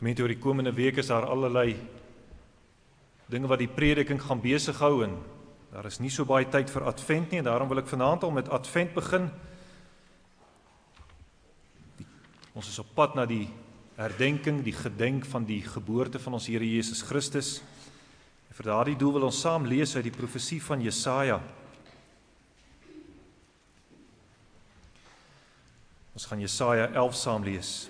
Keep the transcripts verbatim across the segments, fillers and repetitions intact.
Gemeente, oor die komende week is daar allerlei dinge wat die prediking gaan besig hou en daar is nie so baie tyd vir Advent nie en daarom wil ek vanaand al met Advent begin. Die, ons is op pad na die herdenking, die gedenk van die geboorte van ons Here Jesus Christus. En vir daardie doel wil ons saam lees uit die profesie van Jesaja. Ons gaan Jesaja elf saam lees.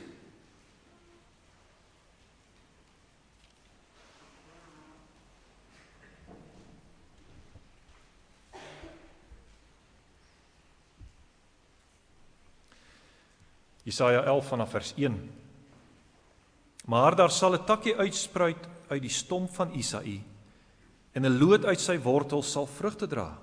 Jesaja elf vanaf vers een. Maar daar sal 'n takkie uitspruit uit die stomp van Isaï, en 'n loot uit sy wortel sal vrugte dra.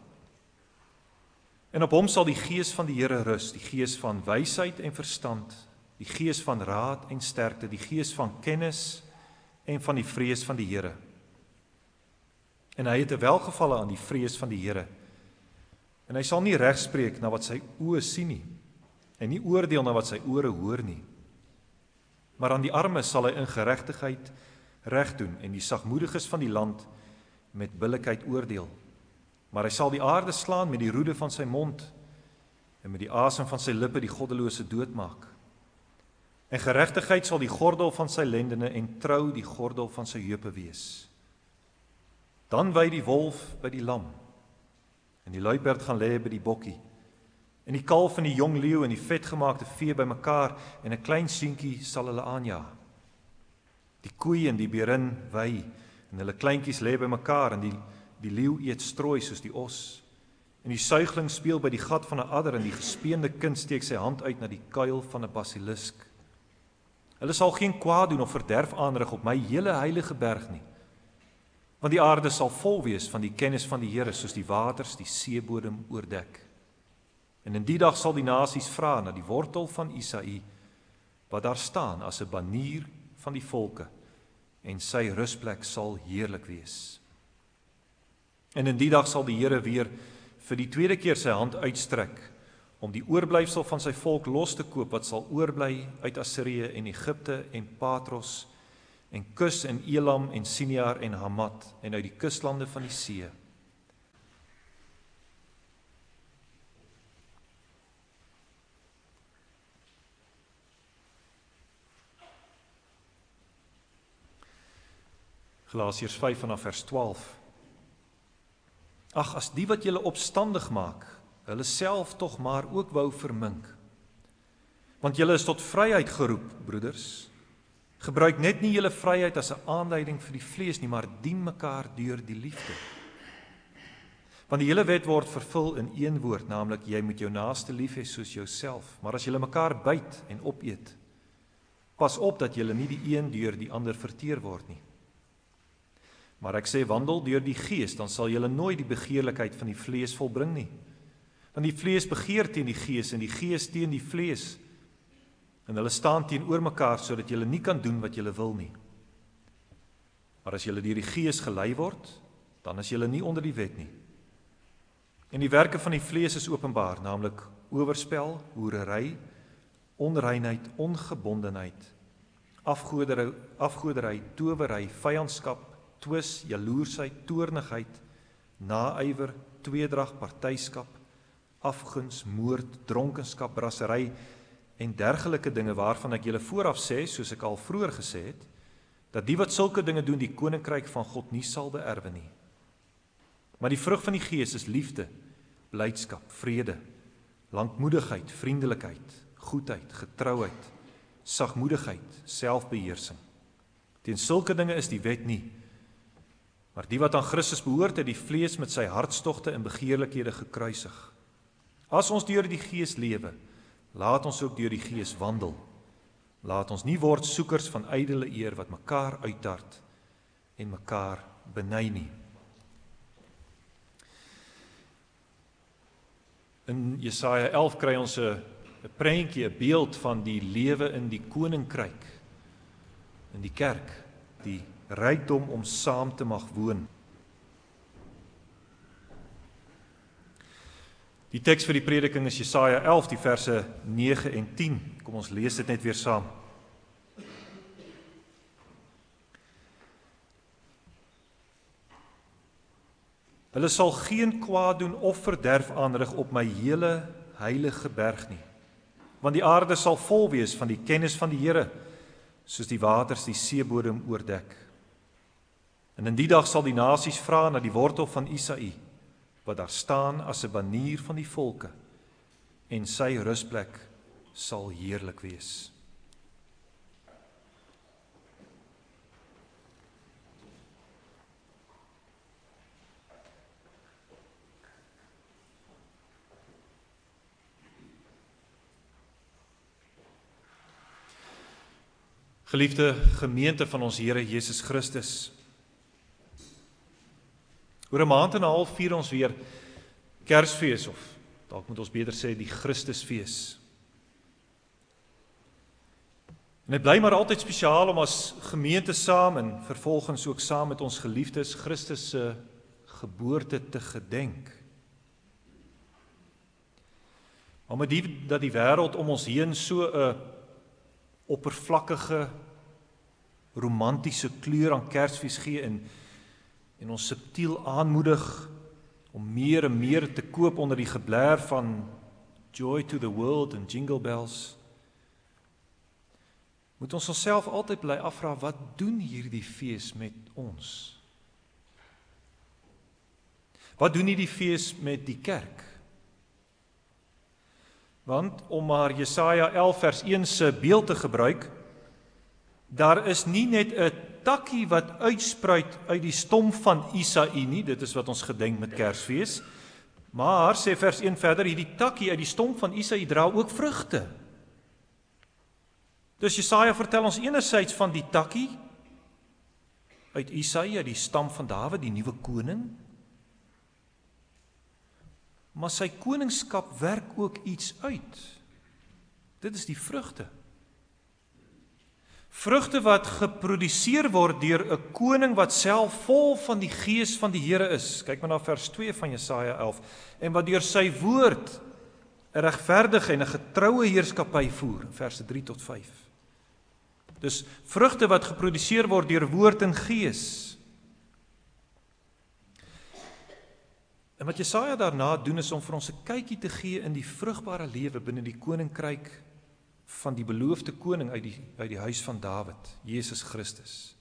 En op hom sal die gees van die Here rus, die gees van wysheid en verstand, die gees van raad en sterkte, die gees van kennis en van die vrees van die Here. En hy het 'n welgevalle aan die vrees van die Here. En hy sal nie regspreek na wat sy oë sien nie, en nie oordeel na wat sy ore hoor nie. Maar aan die armes sal hy in geregtigheid reg doen en die sagmoediges van die land met billikheid oordeel. Maar hy sal die aarde slaan met die roede van sy mond en met die asem van sy lippe die goddelose doodmaak. En geregtigheid sal die gordel van sy lendene en trou die gordel van sy heupe wees. Dan wy die wolf by die lam en die luiperd gaan lê by die bokkie. En die kalf en die jong leeu en die vetgemaakte vee by mekaar en 'n klein seentjie sal hulle aanjaag. Die koei en die berin wy en hulle kleintjies lê by mekaar en die, die leeu eet strooi soos die os. En die suigling speel by die gat van 'n adder en die gespeende kind steek sy hand uit na die kuil van 'n basilisk. Hulle sal geen kwaad doen of verderf aanrig op my hele heilige berg nie. Want die aarde sal vol wees van die kennis van die Here soos die waters die seebodem oordek. En in die dag sal die nasies vra na die wortel van Isaï, wat daar staan as 'n banier van die volke, en sy rusplek sal heerlik wees. En in die dag sal die Here weer vir die tweede keer sy hand uitstrek, om die oorblyfsel van sy volk los te koop, wat sal oorbly uit Assirië en Egipte en Patros, en Kus en Elam en Siniar en Hamat, en uit die kuslande van die see. Galasiërs vyf vanaf vers twaalf. Ag, as die wat julle opstandig maak, hulle self tog maar ook wou vermink. Want julle is tot vryheid geroep, broeders. Gebruik net nie julle vryheid as 'n aanleiding vir die vlees nie, maar dien mekaar deur die liefde. Want die hele wet word vervul in een woord, naamlik jy moet jou naaste lief hê soos jouself. Maar as julle mekaar byt en opeet, pas op dat julle nie die een deur die ander verteer word nie. Maar ek sê, wandel deur die gees, dan sal julle nooit die begeerlikheid van die vlees volbring nie. Want die vlees begeer teen die gees en die gees teen die vlees. En hulle staan teenoor mekaar sodat julle nie kan doen wat julle wil nie. Maar as julle deur die gees gelei word, dan is julle nie onder die wet nie. En die werke van die vlees is openbaar, naamlik oorspel, hoerery, onreinheid, ongebondenheid, afgoderry, afgoderry, towery, vyandskap, twis, jaloersheid, toornigheid, naaiwer, tweedrag, partyskap, afguns, moord, dronkenskap, brassery en dergelike dinge waarvan ek julle vooraf sê, soos ek al vroeër gesê het, dat die wat sulke dinge doen die koninkryk van God nie sal beerwe nie. Maar die vrug van die gees is liefde, blydskap, vrede, lankmoedigheid, vriendelikheid, goedheid, getrouheid, sagmoedigheid, selfbeheersing. Teen sulke dinge is die wet nie. Maar die wat aan Christus behoort, het die vlees met sy hartstogte en begeerlikhede gekruisig. As ons deur die gees lewe, laat ons ook deur die gees wandel. Laat ons nie word soekers van ydelle eer wat mekaar uittart en mekaar beny nie. In Jesaja elf kry ons 'n prentjie, 'n beeld van die lewe in die koninkryk, in die kerk, die rykdom om saam te mag woon. Die teks vir die prediking is Jesaja elf, die verse nege en tien. Kom ons lees dit net weer saam. Hulle sal geen kwaad doen of verderf aanrig op my hele heilige berg nie. Want die aarde sal vol wees van die kennis van die Here, soos die waters die seebodem oordek. En in die dag sal die nasies vra na die wortel van Isaïe, wat daar staan as 'n banier van die volke, en sy rusplek sal heerlik wees. Geliefde gemeente van ons Here Jesus Christus, oor 'n maand en 'n half vier ons weer Kersfees, of dalk moet ons beter sê die Christusfees. En dit bly maar altyd spesiaal om as gemeente saam en vervolgens ook saam met ons geliefdes Christus se geboorte te gedenk. Maar met die dat die wêreld om ons heen so 'n oppervlakkige, romantiese kleur aan Kersfees gee en, en ons subtiel aanmoedig om meer en meer te koop onder die geblær van Joy to the World en Jingle Bells, moet ons onsself altyd bly afvra, wat doen hierdie fees met ons? Wat doen hierdie fees met die kerk? Want om maar Jesaja elf vers een se beeld te gebruik, daar is nie net 'n takkie wat uitspruit uit die stom van Isaïe nie, dit is wat ons gedenk met Kersfees, maar sê vers een verder, hierdie takkie uit die stom van Isaïe dra ook vrugte. Dus Jesaja vertel ons enerzijds van die takkie uit Isaïe, uit die stam van Dawid, die nuwe koning, maar sy koningskap werk ook iets uit. Dit is die vrugte. Vrugte wat geproduseer word deur 'n koning wat self vol van die gees van die Here is. Kyk maar na vers twee van Jesaja elf. En wat deur sy woord 'n regverdige en 'n getroue heerskappy voer, verse drie tot vyf. Dus vrugte wat geproduseer word deur woord en gees. En wat Jesaja daarna doen is om vir ons 'n kykie te gee in die vrugbare lewe binne die koninkryk van die beloofde koning uit die, uit die huis van Dawid, Jesus Christus.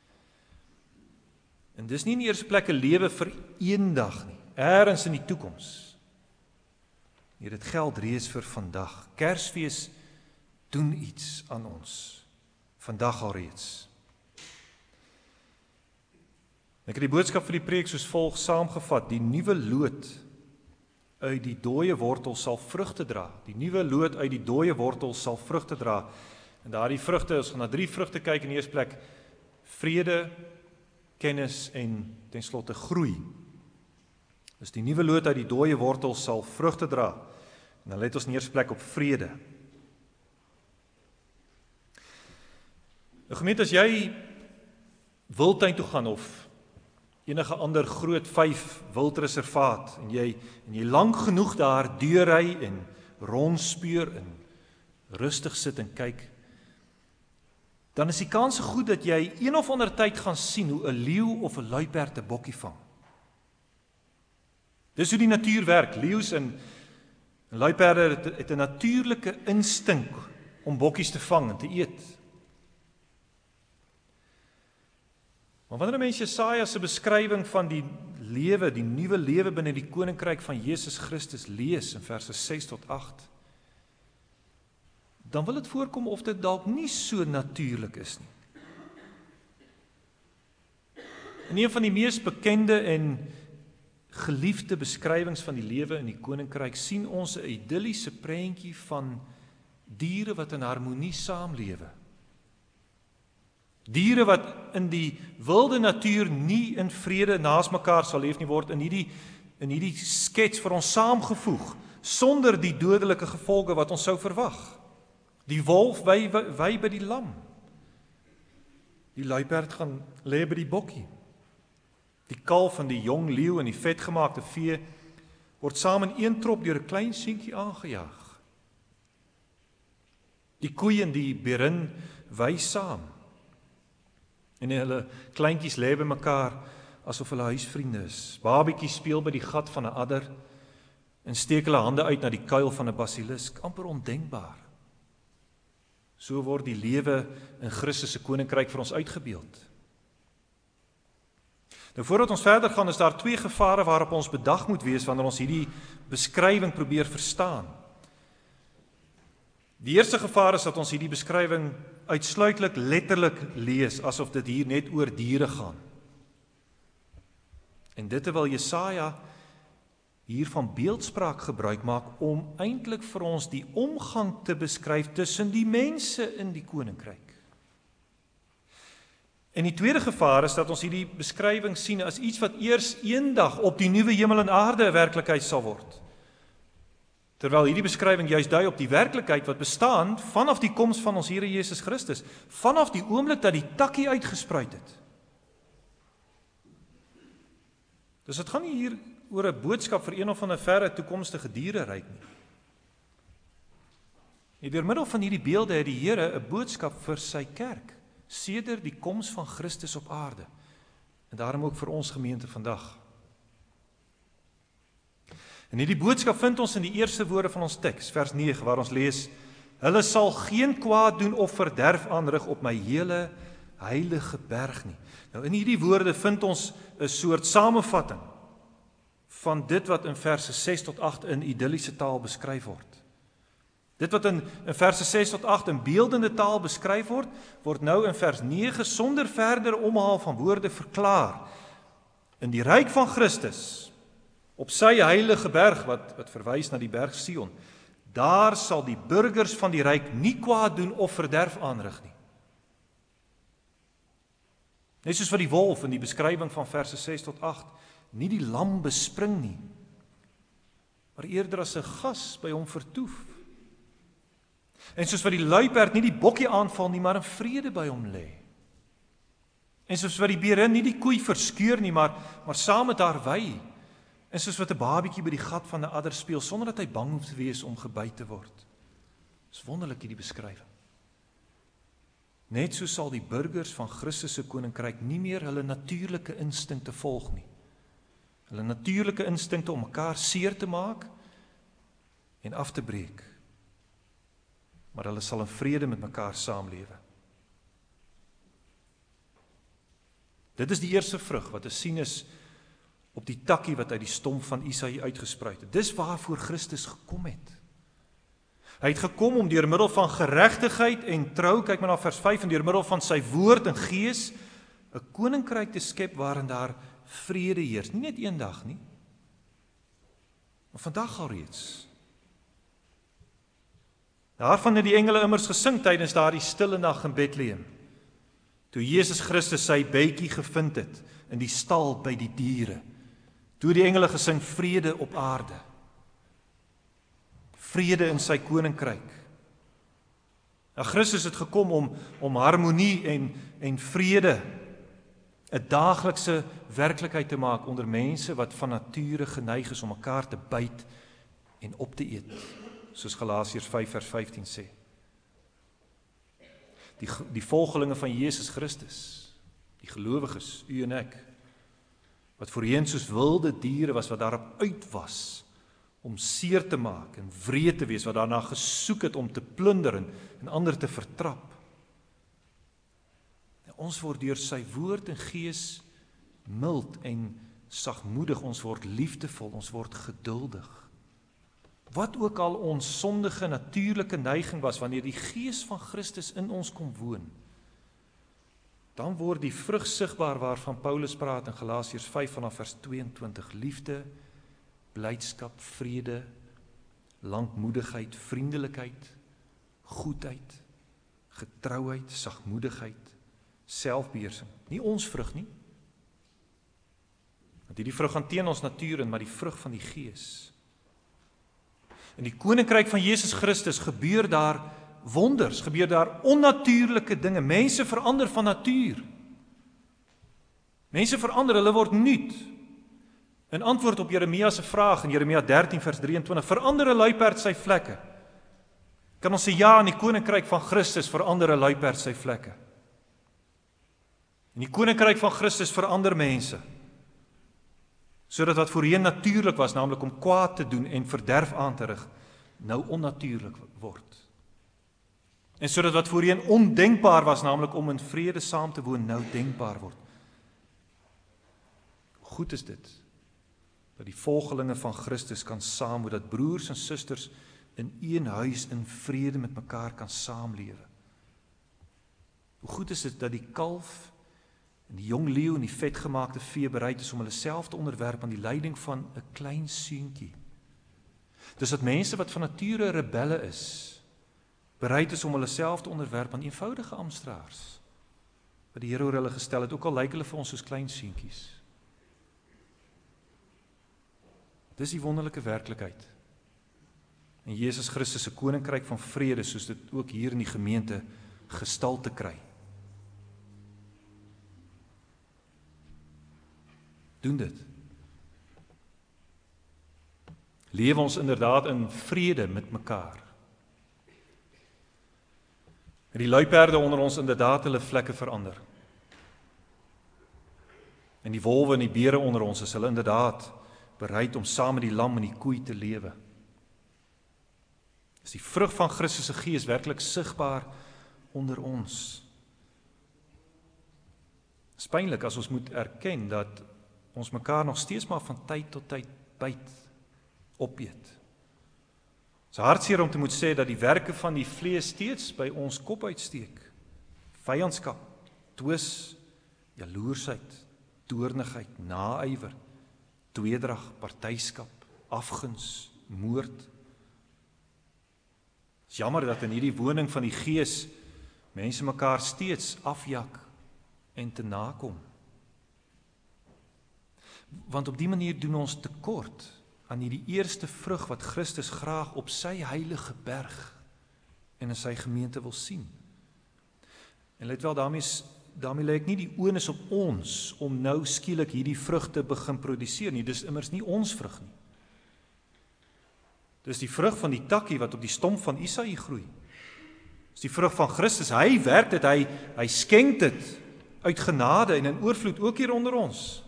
En dis nie in die eerste plek 'n lewe vir eendag nie, ergens in die toekoms. Nee, dit geld reeds vir vandag. Kersfees doen iets aan ons, vandag al reeds. Ek het die boodskap vir die preek soos volg saamgevat, die nuwe loot uit die dooie wortel sal vrugte dra. Die nuwe loot uit die dooie wortel sal vrugte dra. En daardie vrugte, ons gaan na drie vrugte kyk in die eerste plek, vrede, kennis en ten slotte groei. Dus die nuwe loot uit die dooie wortel sal vrugte dra. En dan let ons in die eerste plek op vrede. Nou gemeente, as jy wildtuin toe gaan of enige ander groot vyf wildreservaat en jy en jy lank genoeg daar deurry en rondspeur en rustig sit en kyk, dan is die kans goed dat jy een of ander tyd gaan sien hoe 'n leeu of 'n luiperd 'n bokkie vang. Dis hoe die natuur werk. Leeu's en luiperde het 'n natuurlike instink om bokkies te vang en te eet. Maar wanneer 'n mens Jesaja se beskrywing van die lewe, die nuwe lewe binne die koninkryk van Jesus Christus lees in verse ses tot agt, dan wil dit voorkom of dit dalk nie so natuurlik is nie. In een van die mees bekende en geliefde beskrywings van die lewe in die koninkryk sien ons 'n idilliese prentjie van diere wat in harmonie saamlewe. Diere wat in die wilde natuur nie in vrede naas mekaar sal leef nie, word in hierdie in hierdie skets vir ons saamgevoeg sonder die dodelike gevolge wat ons sou verwag. Die wolf wy, wy, wy by die lam. Die luiperd gaan lê by die bokkie. Die kalf en die jong leeu en die vetgemaakte vee word saam in een trop deur 'n klein seentjie aangejaag. Die koei en die berin wy saam. En hulle kleintjies lê by mekaar asof hulle huisvriende is. Babietjies speel by die gat van 'n adder en steek hulle hande uit na die kuil van 'n basilisk, amper ondenkbaar. So word die lewe in Christus se koninkryk vir ons uitgebeeld. Nou voordat ons verder gaan, is daar twee gevare waarop ons bedag moet wees wanneer ons hierdie beskrywing probeer verstaan. Die eerste gevaar is dat ons hierdie beskrywing uitsluitlik letterlik lees, asof dit hier net oor diere gaan. En dit terwyl Jesaja hier van beeldspraak gebruik maak om eintlik vir ons die omgang te beskryf tussen die mense in die koninkryk. En die tweede gevaar is dat ons hierdie beskrywing sien as iets wat eers eendag op die nuwe hemel en aarde 'n werklikheid sal word. Terwyl hierdie beskrywing juist dui op die werklikheid wat bestaan vanaf die koms van ons Here Jesus Christus, vanaf die oomblik dat die takkie uitgespruit het. Dus dit gaan nie hier oor 'n boodskap vir een of ander verre toekomstige diereryk nie. En deur middel van hierdie beelde het die Here 'n boodskap vir sy kerk, sedert die koms van Christus op aarde, en daarom ook vir ons gemeente vandag. En hierdie boodskap vind ons in die eerste woorde van ons teks, vers nege, waar ons lees, hulle sal geen kwaad doen of verderf aanrig op my hele heilige berg nie. Nou in hierdie woorde vind ons 'n soort samevatting van dit wat in verse ses tot agt in idilliese taal beskryf word. Dit wat in, in verse ses tot agt in beeldende taal beskryf word, word nou in vers nege sonder verdere omhaal van woorde verklaar. In die ryk van Christus, op sy heilige berg, wat, wat verwys na die berg Sion, daar sal die burgers van die ryk nie kwaad doen of verderf aanrig nie. Net soos wat die wolf in die beskrywing van verse ses tot agt nie die lam bespring nie, maar eerder as 'n gas by hom vertoef. En soos wat die luiperd nie die bokkie aanval nie, maar in vrede by hom lê. En soos wat die berin nie die koei verskeur nie, maar, maar saam met haar wy. En soos wat 'n babietjie by die gat van 'n adder speel, sonder dat hy bang hoef te wees om gebyt te word. Dis wonderlik hierdie beskrywing. Net so sal die burgers van Christus se koninkryk nie meer hulle natuurlike instinkte volg nie. Hulle natuurlike instinkte om mekaar seer te maak en af te breek. Maar hulle sal in vrede met mekaar saamlewe. Dit is die eerste vrug wat te sien is op die takkie wat uit die stomp van Isaïe uitgespruit het. Dis waarvoor Christus gekom het. Hy het gekom om deur middel van geregtigheid en trou, kyk maar na vers vyf, en deur middel van sy woord en gees 'n koninkryk te skep waarin daar vrede heers. Nie net een dag nie, maar vandag al reeds. Daarvan het die engele immers gesing tydens daardie stille nag in Bethlehem, toe Jesus Christus sy bytjie gevind het in die stal by die diere. Toe die engele gesing vrede op aarde. Vrede in sy koninkryk. En Christus het gekom om, om harmonie en, en vrede 'n daaglikse werklikheid te maak onder mense wat van nature geneig is om mekaar te byt en op te eet, soos Galasiërs vyf vers vyftien sê. Die, die volgelinge van Jesus Christus, die gelowiges, u en ek, wat voorheen soos wilde diere was, wat daarop uit was om seer te maak en wreed te wees, wat daarna gesoek het om te plunder en, en ander te vertrap. En ons word deur sy woord en gees mild en sagmoedig, ons word liefdevol, ons word geduldig. Wat ook al ons sondige natuurlike neiging was, wanneer die gees van Christus in ons kom woon, dan word die vrug sigbaar waarvan Paulus praat in Galasiërs vyf vanaf vers tweeëntwintig, liefde, blydskap, vrede, lankmoedigheid, vriendelikheid, goedheid, getrouheid, sagmoedigheid, selfbeheersing. Nie ons vrug nie, want hierdie vrug gaan teen ons natuur in, maar die vrug van die gees. In die koninkryk van Jesus Christus gebeur daar wonders, gebeur daar onnatuurlike dinge. Mense verander van natuur. Mense verander, hulle word nuut. In antwoord op Jeremia se vraag in Jeremia dertien vers drieëntwintig, verander 'n luiperd sy vlekke? Kan ons sê ja, in die koninkryk van Christus verander 'n luiperd sy vlekke. In die koninkryk van Christus verander mense. Sodat wat voorheen natuurlik was, naamlik om kwaad te doen en verderf aan te rig, nou onnatuurlik word. En sodat wat voorheen ondenkbaar was, naamlik om in vrede saam te woon, nou denkbaar word. Hoe goed is dit, dat die volgelinge van Christus kan saamwoon, dat broers en susters in een huis in vrede met mekaar kan saamlewe. Hoe goed is dit, dat die kalf en die jong leeu en die vetgemaakte vee bereid is om hulle self te onderwerp aan die leiding van 'n klein seentjie. Dis dat mense wat van nature rebelle is, bereid is om hulle self te onderwerp aan eenvoudige amptenare, wat die Here oor hulle gestel het, ook al lyk hulle vir ons soos klein seentjies. Dis die wonderlike werklikheid. En Jesus Christus se koninkryk van vrede, soos dit ook hier in die gemeente gestalte kry. Doen dit. Lewe ons inderdaad in vrede met mekaar. En die luiperde onder ons inderdaad hulle vlekke verander. En die wolwe en die beere onder ons is hulle inderdaad bereid om saam met die lam en die koei te lewe. Is die vrug van Christus se Gees werklik sigbaar onder ons? Dit is pynlik as ons moet erken dat ons mekaar nog steeds maar van tyd tot tyd byt, opeet. Het is hartseer om te moet sê dat die werke van die vlees steeds by ons kop uitsteek. Vyandskap, twis, jaloersheid, toornigheid, naaiwer, tweedrag, partyskap, afguns, moord. Het is jammer dat in hierdie woning van die Gees mense mekaar steeds afjak en te nakom. Want op die manier doen ons tekort aan hierdie eerste vrug wat Christus graag op sy heilige berg en in sy gemeente wil sien. En let wel, daarmee, daarmee lê ek nie die onus op ons om nou skielik hierdie vrug te begin produseer nie. Dis immers nie ons vrug nie. Dis die vrug van die takkie wat op die stomp van Isaïe groei. Dis die vrug van Christus. Hy werk dit, hy, hy skenk dit uit genade en in oorvloed ook hier onder ons.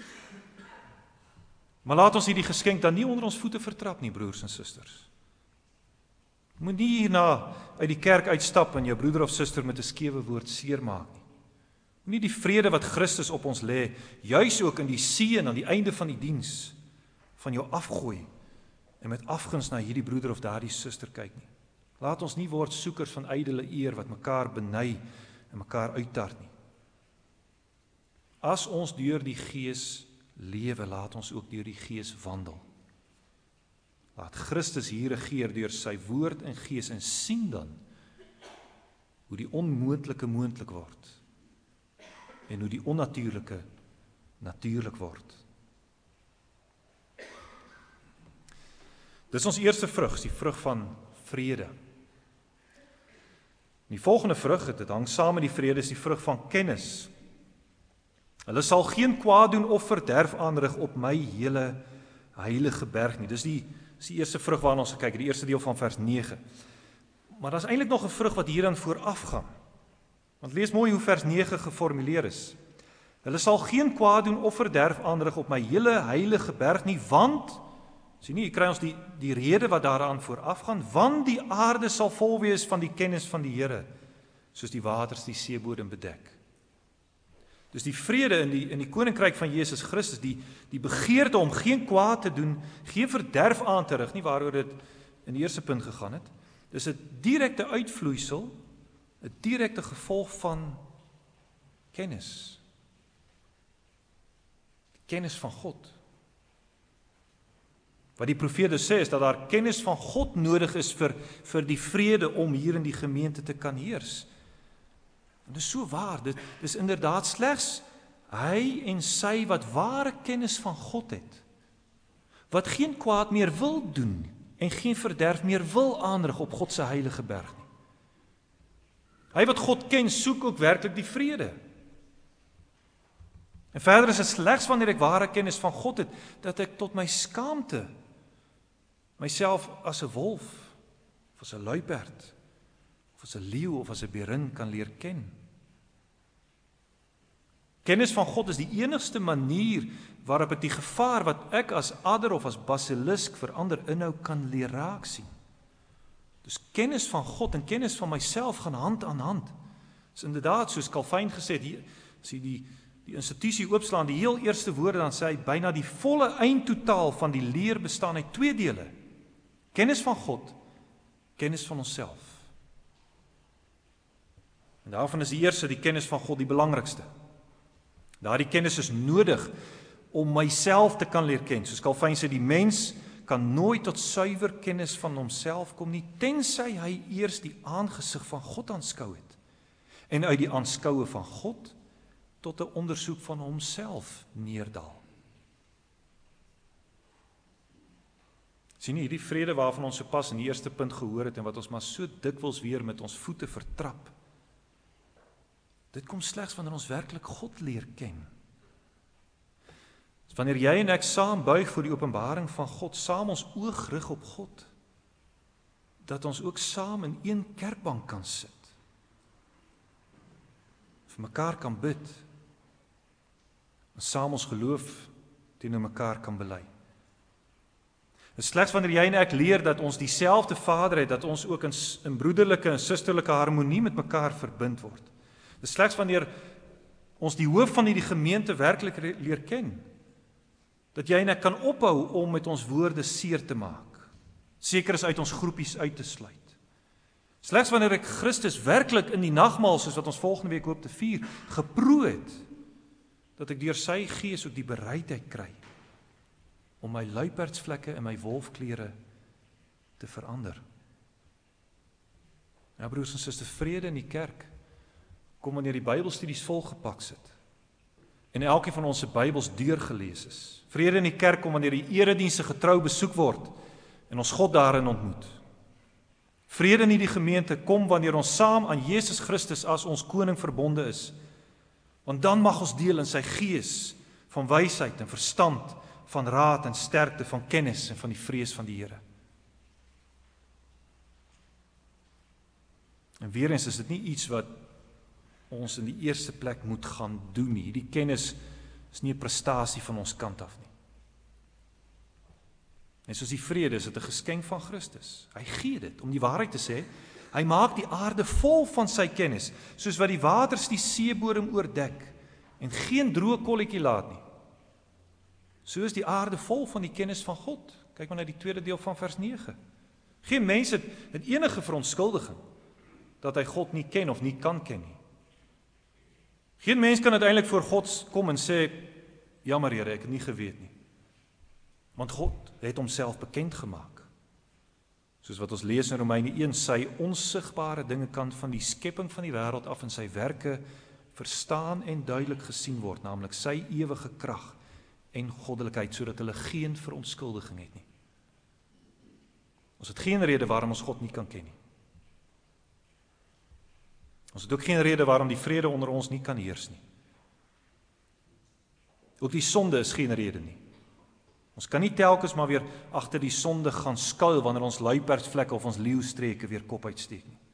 Maar laat ons hierdie geskenk dan nie onder ons voete vertrap nie, broers en susters. Moet nie hierna uit die kerk uitstap en jou broeder of suster met 'n skewe woord seermaak nie. Moet nie die vrede wat Christus op ons lê, juis ook in die seën aan die einde van die diens, van jou afgooi en met afguns na hierdie broeder of daardie suster kyk nie. Laat ons nie word soekers van ydelle eer wat mekaar beny en mekaar uittart nie. As ons deur die Gees lewe, laat ons ook deur die Gees wandel. Laat Christus hier regeer deur sy woord en Gees en sien dan hoe die onmoontlike moontlik word en hoe die onnatuurlike natuurlik word. Dis ons eerste vrug, die vrug van vrede. Die volgende vrug, dit hang saam met die vrede, is die vrug van kennis. Hulle sal geen kwaad doen of verderf aanrig op my hele heilige berg nie. Dis die, dis die eerste vrug waarna ons gekyk, die eerste deel van vers nege. Maar daar is eintlik nog 'n vrug wat hieraan vooraf gaan. Want lees mooi hoe vers nege geformuleer is. Hulle sal geen kwaad doen of verderf aanrig op my hele heilige berg nie, want, sien nie, hier kry ons die, die rede wat daaraan vooraf gaan, want die aarde sal vol wees van die kennis van die Here, soos die waters die seebodem bedek. Dus die vrede in die, in die koninkryk van Jesus Christus, die, die begeerte om geen kwaad te doen, geen verderf aan te rig, nie waaroor dit in die eerste punt gegaan het, dis 'n direkte uitvloeisel, 'n direkte gevolg van kennis. Kennis van God. Wat die profeet dus sê, is dat daar kennis van God nodig is vir, vir die vrede om hier in die gemeente te kan heers. En dit is so waar, dit is inderdaad slegs hy en sy wat ware kennis van God het, wat geen kwaad meer wil doen en geen verderf meer wil aanrig op God se heilige berg nie. Hy wat God ken, soek ook werklik die vrede. En verder is dit slegs wanneer ek ware kennis van God het, dat ek tot my skaamte myself as 'n wolf, of as 'n luiperd, of as 'n leeu of as 'n berin kan leer ken. Kennis van God is die enigste manier waarop ek die gevaar wat ek as adder of as basilisk vir ander inhou kan leer raak sien. Dus kennis van God en kennis van myself gaan hand aan hand. Dit is inderdaad, soos Calvin gesê het, hier, as jy die, die institusie oopslaan, die heel eerste woorde, dan sê hy, byna die volle eindtotaal van die leer bestaan uit twee dele. Kennis van God, kennis van onsself. En daarvan is die eerste, die kennis van God, die belangrikste. Daardie kennis is nodig om myself te kan leer ken. Soos Calvin sê, die mens kan nooit tot suiwer kennis van homself kom nie, tensy hy eers die aangesig van God aanskou het. En uit die aanskoue van God tot 'n ondersoek van homself neerdal. Sien jy hierdie vrede waarvan ons sopas in die eerste punt gehoor het en wat ons maar so dikwels weer met ons voete vertrap. Dit kom slegs wanneer ons werklik God leer ken. Wanneer jy en ek saam buig voor die openbaring van God, saam ons oog rig op God, dat ons ook saam in een kerkbank kan sit, vir mekaar kan bid, en saam ons geloof teenoor mekaar kan bely. Dit is slegs wanneer jy en ek leer dat ons dieselfde Vader het, dat ons ook in, in broederlike en susterlike harmonie met mekaar verbind word. Dit is slegs wanneer ons die hoof van hierdie gemeente werklik leer ken, dat jy en ek kan ophou om met ons woorde seer te maak, seker is uit ons groepies uit te sluit. Slegs wanneer ek Christus werklik in die nagmaal, soos wat ons volgende week hoop te vier, geproe het, dat ek deur sy gees ook die bereidheid kry, om my luiperdsvlekke en my wolfklere te verander. Ja, broers en susters, vrede in die kerk, kom wanneer die Bybelstudies volgepak sit, en elkeen van ons se Bybels deurgelees is. Vrede in die kerk kom wanneer die eredienste getrou besoek word en ons God daarin ontmoet. Vrede in die gemeente kom wanneer ons saam aan Jesus Christus as ons koning verbonde is. Want dan mag ons deel in sy gees van wysheid en verstand, van raad en sterkte, van kennis en van die vrees van die Here. En weer eens is dit nie iets wat ons in die eerste plek moet gaan doen nie. Die kennis is nie 'n prestasie van ons kant af nie. En soos die vrede is dit 'n geskenk van Christus. Hy gee dit, om die waarheid te sê, hy maak die aarde vol van sy kennis, soos wat die waters die seebodem oordek, en geen droë kolletjie laat nie. So is die aarde vol van die kennis van God. Kyk maar na die tweede deel van vers nege. Geen mens het, het enige verontskuldiging, dat hy God nie ken of nie kan ken nie. Geen mens kan uiteindelik voor God kom en sê, jammer Here, ek het nie geweet nie. Want God het homself bekend gemaak. Soos wat ons lees in Romeine een, sy onsigbare dinge kan van die skepping van die wêreld af in sy werke verstaan en duidelik gesien word, naamlik sy ewige krag en goddelikheid, sodat hulle geen verontskuldiging het nie. Ons het geen rede waarom ons God nie kan ken nie. Ons het ook geen rede waarom die vrede onder ons nie kan heers nie. Ook die sonde is geen rede nie. Ons kan nie telkens maar weer agter die sonde gaan skuil wanneer ons luiperdsvlekke of ons leeustreke weer kop uitsteek nie.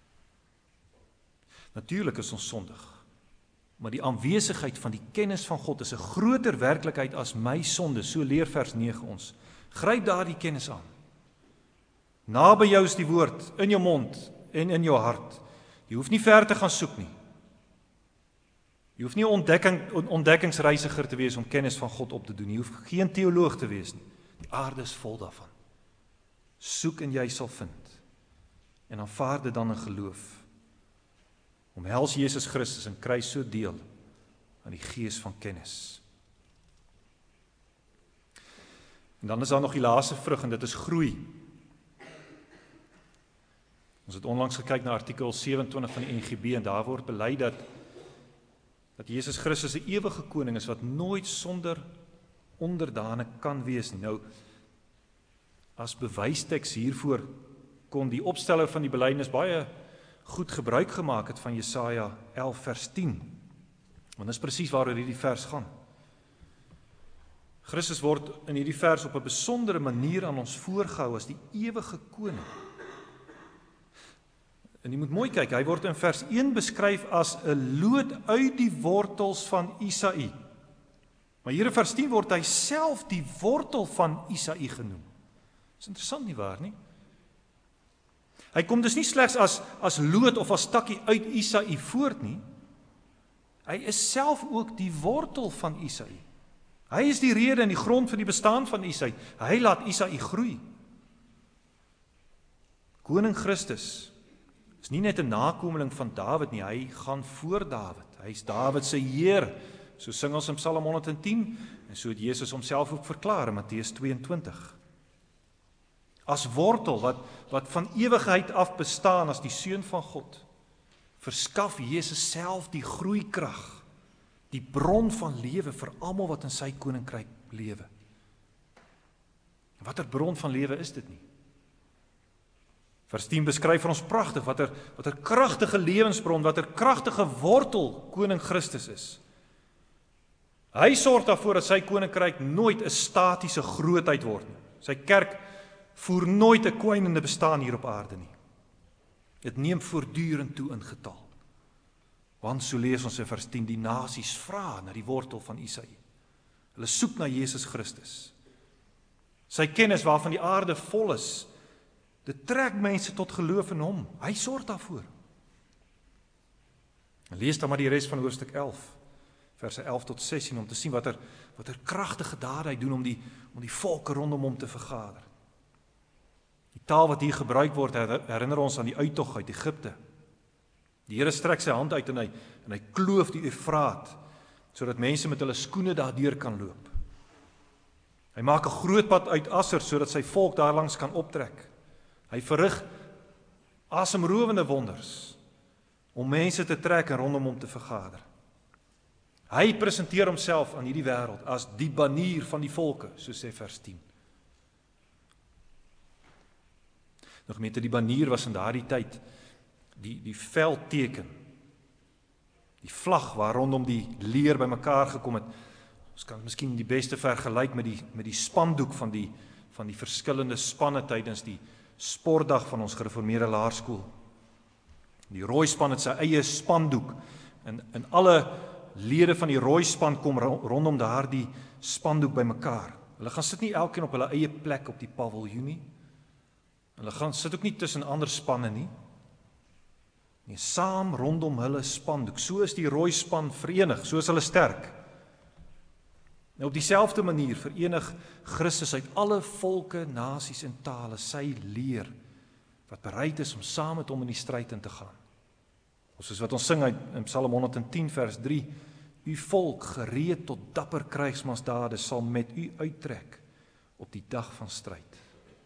Natuurlik is ons sondig, maar die aanwesigheid van die kennis van God is 'n groter werklikheid as my sonde, so leer vers nege ons. Gryp daardie kennis aan. Naby jou is die woord, in jou mond en in jou hart. Jy hoef nie ver te gaan soek nie. Jy hoef nie 'n ontdekking, ontdekkingsreisiger te wees om kennis van God op te doen. Jy hoef geen teoloog te wees nie. Die aarde is vol daarvan. Soek en jy sal vind. En aanvaar dit dan in geloof. Omhels Jesus Christus en kry so deel aan die gees van kennis. En dan is daar nog die laaste vrug en dit is groei. Ons het onlangs gekyk na artikel sewe-en-twintig van die N G B en daar word bely dat dat Jesus Christus 'n ewige koning is wat nooit sonder onderdane kan wees nie. Nou, as bewysteks hiervoor kon die opsteller van die belydenis baie goed gebruik gemaak het van Jesaja elf vers tien. Want dis presies waaroor hierdie vers gaan. Christus word in hierdie vers op 'n besondere manier aan ons voorgehou as die ewige koning. En jy moet mooi kyk, hy word in vers een beskryf as 'n loot uit die wortels van Isaï. Maar hier in vers tien word hy self die wortel van Isaï genoem. Dis interessant nie waar nie? Hy kom dus nie slegs as, as loot of as takkie uit Isaï voort nie. Hy is self ook die wortel van Isaï. Hy is die rede en die grond vir die bestaan van Isaï. Hy laat Isaï groei. Koning Christus is nie net 'n nakomeling van Dawid nie, hy gaan voor Dawid. Hy is Dawid se Heer, so sing ons in Psalm honderdtien, en so het Jesus homself ook verklaar in Matteus tweeëntwintig. As wortel wat, wat van ewigheid af bestaan as die Seun van God, verskaf Jesus self die groeikrag, die bron van lewe vir almal wat in sy koninkryk lewe. Watter bron van lewe is dit nie? Vers tien beskryf vir ons pragtig watter watter kragtige lewensbron, watter kragtige wortel koning Christus is. Hy sorg daarvoor dat sy koninkryk nooit 'n statiese grootheid word nie. Sy kerk voer nooit 'n kwynende bestaan hier op aarde nie. Dit neem voortdurend toe in getal. Want so lees ons in vers tien, die nasies vra na die wortel van Isaï. Hulle soek na Jesus Christus. Sy kennis waarvan die aarde vol is, dit trek mense tot geloof in hom. Hy sorg daarvoor. En lees dan maar die res van hoofstuk elf, verse elf tot sessie, om te sien wat er, wat er kragtige dade hy doen om die, om die volke rondom hom te vergader. Die taal wat hier gebruik word, herinner ons aan die uittog uit Egipte. Die Here strek sy hand uit en hy, en hy kloof die Eufraat, sodat mense met hulle skoene daardeur kan loop. Hy maak 'n groot pad uit Asser, sodat sy volk daarlangs kan optrek. Hy verrig asemrowende wonders, om mense te trek en rondom hom te vergader. Hy presenteer homself aan hierdie wêreld as die banier van die volke, so sê vers tien. Nog met die banier was in daardie tyd die, die veldteken, die vlag waar rondom die leer bymekaar gekom het. Ons kan miskien die beste vergelyk met die, met die spandoek van die, van die verskillende spanne tydens die sportdag van ons gereformeerde laerskool. Die rooi span het sy eie spandoek, en, en alle lede van die rooi span kom rondom daardie spandoek bymekaar. Hulle gaan sit nie elkeen op hulle eie plek op die paviljoen nie. Hulle gaan sit ook nie tussen ander spanne nie. Nee, saam rondom hulle spandoek. So is die rooi span verenig, so is hulle sterk. Nou op dieselfde manier verenig Christus uit alle volke, nasies en tale sy leer, wat bereid is om saam met hom in die stryd in te gaan. Soos wat ons sing uit in Psalm honderdtien vers drie, u volk gereed tot dapper krygsmansdade sal met u uittrek op die dag van stryd.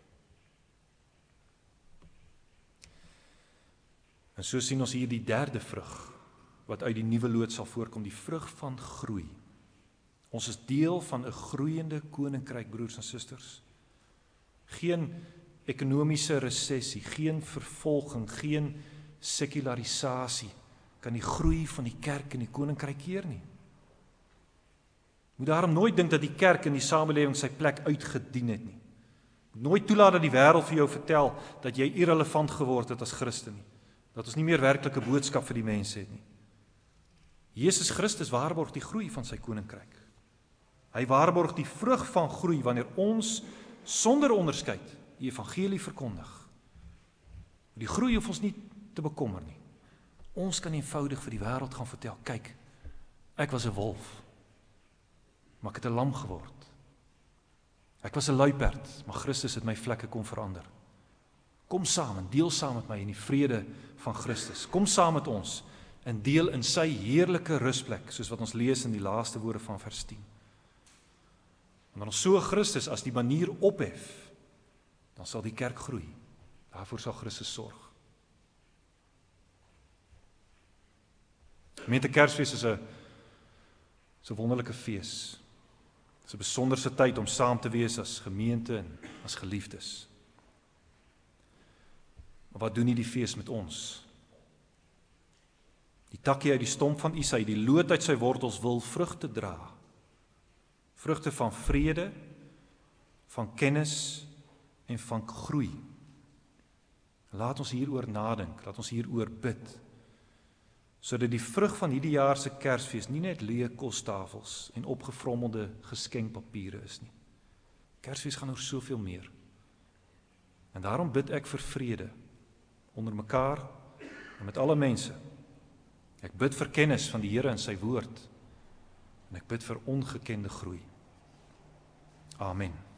En so sien ons hier die derde vrug, wat uit die nuwe loot sal voorkom, die vrug van groei. Ons is deel van 'n groeiende koninkryk, broers en susters. Geen ekonomiese resessie, geen vervolging, geen sekularisasie kan die groei van die kerk en die koninkryk keer nie. Moet daarom nooit dink dat die kerk in die samelewing sy plek uitgedien het nie. Moet nooit toelaat dat die wêreld vir jou vertel dat jy irrelevant geword het as Christen nie. Dat ons nie meer werklike boodskap vir die mense het nie. Jesus Christus waarborg die groei van sy koninkryk. Hy waarborg die vrug van groei wanneer ons sonder onderskeid die evangelie verkondig. Die groei hoef ons nie te bekommer nie. Ons kan eenvoudig vir die wêreld gaan vertel, kyk, ek was 'n wolf, maar ek het 'n lam geword. Ek was 'n luiperd, maar Christus het my vlekke kom verander. Kom saam en deel saam met my in die vrede van Christus. Kom saam met ons en deel in sy heerlike rusplek, soos wat ons lees in die laaste woorde van vers tien. Wanneer ons so Christus as die banier ophef, dan sal die kerk groei. Daarvoor sal Christus sorg. Gemeente Kersfees is 'n is 'n wonderlike fees. Dit is 'n besonderse tyd om saam te wees as gemeente en as geliefdes. Maar wat doen nie die fees met ons? Die takkie uit die stomp van Isaï, die loot uit sy wortels wil vrugte dra. Vrugte van vrede, van kennis en van groei. Laat ons hieroor nadink, laat ons hieroor bid, sodat die vrug van hierdie jaar se Kersfees nie net leë kostafels en opgevrommelde geskenkpapiere is nie. Kersfees gaan oor soveel meer. En daarom bid ek vir vrede onder mekaar en met alle mense. Ek bid vir kennis van die Here en sy woord en ek bid vir ongekende groei. Amen.